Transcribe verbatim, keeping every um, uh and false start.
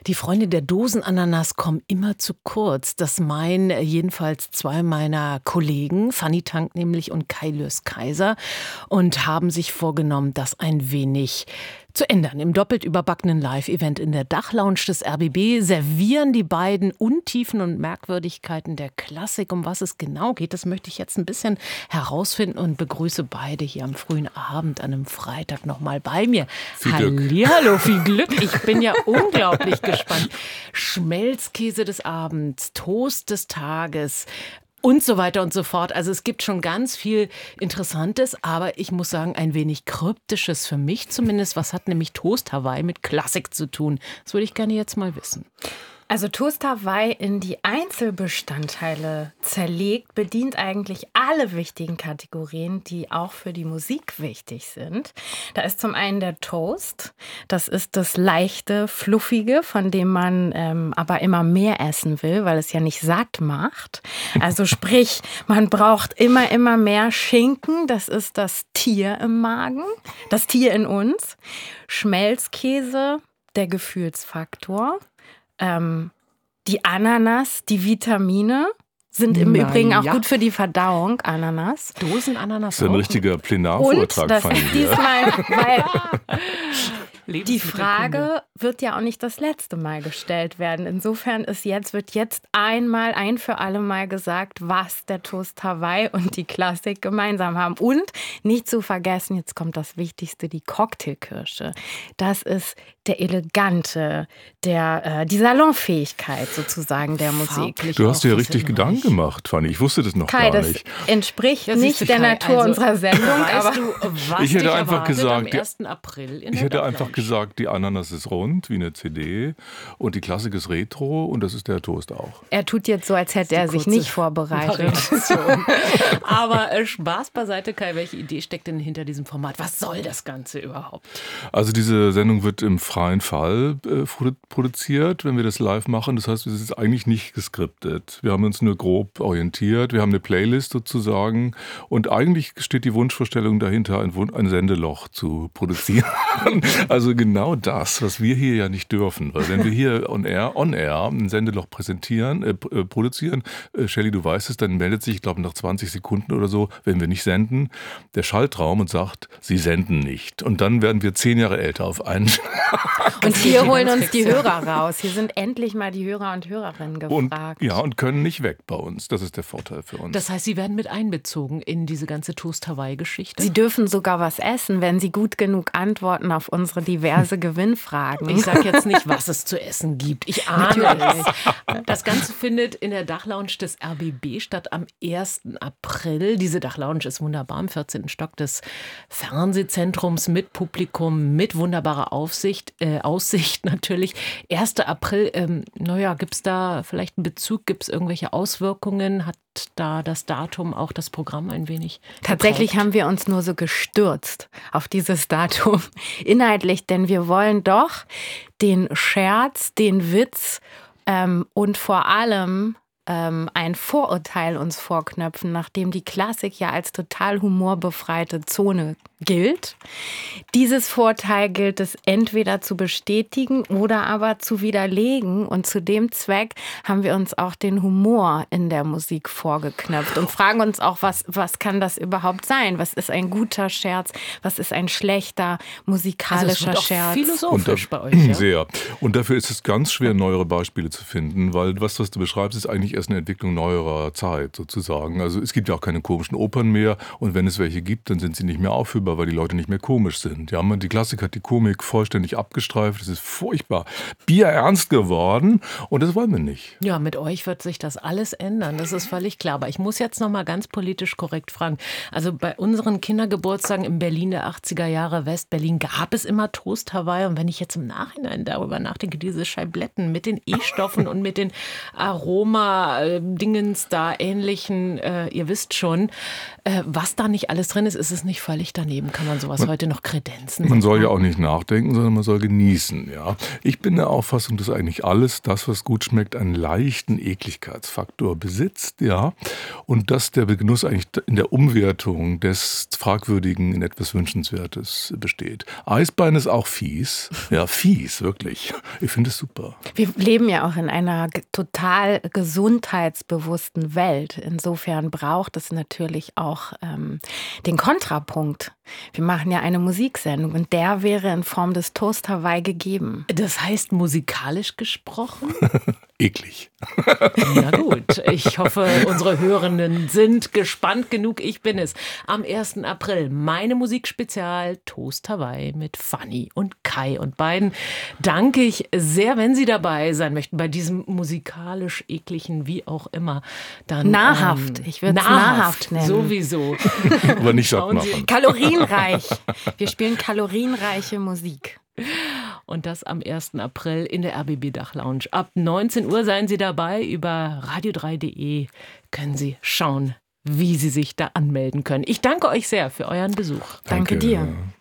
Die Freunde der Dosenananas kommen immer zu kurz. Das meinen jedenfalls zwei meiner Kollegen, Fanny Tank nämlich und Kai Löß-Kaiser, und haben sich vorgenommen, das ein wenig zu ändern. Im doppelt überbackenen Live-Event in der Dachlounge des R B B servieren die beiden Untiefen und Merkwürdigkeiten der Klassik. Um was es genau geht, das möchte ich jetzt ein bisschen herausfinden und begrüße beide hier am frühen Abend an einem Freitag nochmal bei mir. Viel Glück. Hallihallo, viel Glück. Ich bin ja unglaublich gespannt. Schmelzkäse des Abends, Toast des Tages und so weiter und so fort. Also es gibt schon ganz viel Interessantes, aber ich muss sagen, ein wenig Kryptisches für mich zumindest. Was hat nämlich Toast Hawaii mit Klassik zu tun? Das würde ich gerne jetzt mal wissen. Also Toast Hawaii in die Einzelbestandteile zerlegt, bedient eigentlich alle wichtigen Kategorien, die auch für die Musik wichtig sind. Da ist zum einen der Toast, das ist das leichte, fluffige, von dem man ähm, aber immer mehr essen will, weil es ja nicht satt macht. Also sprich, man braucht immer, immer mehr Schinken, das ist das Tier im Magen, das Tier in uns. Schmelzkäse, der Gefühlsfaktor. Ähm, die Ananas, die Vitamine sind im Na Übrigen auch ja. gut für die Verdauung, Ananas. Dosenananas. Das ist ein auch. richtiger Und Plenarvortrag, das fand ist ich. diesmal, weil die Lebensmittelkunde. Frage wird ja auch nicht das letzte Mal gestellt werden. Insofern ist jetzt, wird jetzt einmal, ein für alle Mal gesagt, was der Toast Hawaii und die Klassik gemeinsam haben. Und nicht zu vergessen, jetzt kommt das Wichtigste, die Cocktailkirsche. Das ist der elegante, der, äh, die Salonfähigkeit sozusagen der Musik. Farblich Du hast auch dir ja richtig facettenreich. Gedanken gemacht, Fanny. Ich wusste das noch Kai, gar das nicht. entspricht Ja, siehst nicht du, der Kai, Natur also, unserer Sendung, weißt aber du, was Ich hätte dich einfach erwartet gesagt, am die- ersten April in Ich der hätte einfach Dachlounge. gesagt, die Ananas ist rund wie eine C D und die Klassik ist Retro und das ist der Toast auch. er tut jetzt so, als hätte er sich kurze nicht vorbereitet. Variation. Aber äh, Spaß beiseite, Kai, welche Idee steckt denn hinter diesem Format? Was soll das Ganze überhaupt? Also diese Sendung wird im freien Fall äh, produ- produziert, wenn wir das live machen. Das heißt, es ist eigentlich nicht geskriptet. Wir haben uns nur grob orientiert. Wir haben eine Playlist sozusagen. Und eigentlich steht die Wunschvorstellung dahinter, ein, Wun- ein Sendeloch zu produzieren. Also genau das, was wir hier ja nicht dürfen. Weil wenn wir hier on air, on air ein Sendeloch präsentieren, äh, p- äh, produzieren, äh, Shelley, du weißt es, dann meldet sich, ich glaube nach zwanzig Sekunden oder so, wenn wir nicht senden, der Schaltraum und sagt, sie senden nicht. Und dann werden wir zehn Jahre älter auf einen Und wir holen ganz uns die fix, ja. Hörer raus. Hier sind endlich mal die Hörer und Hörerinnen und, gefragt. ja, und können nicht weg bei uns. Das ist der Vorteil für uns. Das heißt, Sie werden mit einbezogen in diese ganze Toast Hawaii-Geschichte? Sie dürfen sogar was essen, wenn Sie gut genug antworten auf unsere diverse Gewinnfragen. Ich sage jetzt nicht, was es zu essen gibt. Ich ahne es. Das Ganze findet in der Dachlounge des R B B statt am ersten April. Diese Dachlounge ist wunderbar im vierzehnten Stock des Fernsehzentrums mit Publikum, mit wunderbarer Aufsicht, äh, Aussicht natürlich. erster April, ähm, naja, gibt es da vielleicht einen Bezug? Gibt es irgendwelche Auswirkungen? Hat da das Datum auch das Programm ein wenig Tatsächlich geprägt? haben wir uns nur so gestürzt auf dieses Datum inhaltlich, denn wir wollen doch den Scherz, den Witz ähm, und vor allem ähm, ein Vorurteil uns vorknöpfen, nachdem die Klassik ja als total humorbefreite Zone gilt. Dieses Vorteil gilt es entweder zu bestätigen oder aber zu widerlegen. Und zu dem Zweck haben wir uns auch den Humor in der Musik vorgeknöpft und fragen uns auch, was, was kann das überhaupt sein? Was ist ein guter Scherz? Was ist ein schlechter Also es musikalischer wird auch Scherz? philosophisch Und bei euch, ja? Sehr. Und dafür ist es ganz schwer, neuere Beispiele zu finden, weil was, was du beschreibst, ist eigentlich erst eine Entwicklung neuerer Zeit sozusagen. Also es gibt ja auch keine komischen Opern mehr und wenn es welche gibt, dann sind sie nicht mehr aufführbar, weil die Leute nicht mehr komisch sind. Ja, man, die Klassik hat die Komik vollständig abgestreift, es ist furchtbar bierernst geworden und das wollen wir nicht. Ja, mit euch wird sich das alles ändern, das ist völlig klar. Aber ich muss jetzt noch mal ganz politisch korrekt fragen. Also bei unseren Kindergeburtstagen in Berlin der achtziger Jahre, West-Berlin, gab es immer Toast Hawaii. Und wenn ich jetzt im Nachhinein darüber nachdenke, diese Scheibletten mit den E-Stoffen und mit den Aroma Cola, äh, Dingens da, ähnlichen, äh, ihr wisst schon, äh, was da nicht alles drin ist, ist es nicht völlig daneben. Kann man sowas man, heute noch kredenzen? Man soll ja auch nicht nachdenken, sondern man soll genießen. Ja. Ich bin der Auffassung, dass eigentlich alles, das, was gut schmeckt, einen leichten Ekligkeitsfaktor besitzt. Ja. Und dass der Genuss eigentlich in der Umwertung des Fragwürdigen in etwas Wünschenswertes besteht. Eisbein ist auch fies. Ja, fies, wirklich. Ich finde es super. Wir leben ja auch in einer total gesundheitsbewussten Welt. Insofern braucht es natürlich auch ähm, den Kontrapunkt. Wir machen ja eine Musiksendung und der wäre in Form des Toast Hawaii gegeben. Das heißt musikalisch gesprochen? Eklig. Na gut, ich hoffe, unsere Hörenden sind gespannt genug. Ich bin es. Am ersten April meine Musikspezial Toast Hawaii mit Fanny und Kai. Und beiden danke ich sehr, wenn Sie dabei sein möchten bei diesem musikalisch ekligen, wie auch immer. Dann, nahrhaft, ähm, ich würde es nahrhaft nennen. Sowieso. Aber nicht satt machen. Kalorienreich. Wir spielen kalorienreiche Musik. Und das am ersten April in der R B B Dachlounge. Ab neunzehn Uhr seien Sie dabei. Über radio drei punkt de können Sie schauen, wie Sie sich da anmelden können. Ich danke euch sehr für euren Besuch. Danke, danke dir.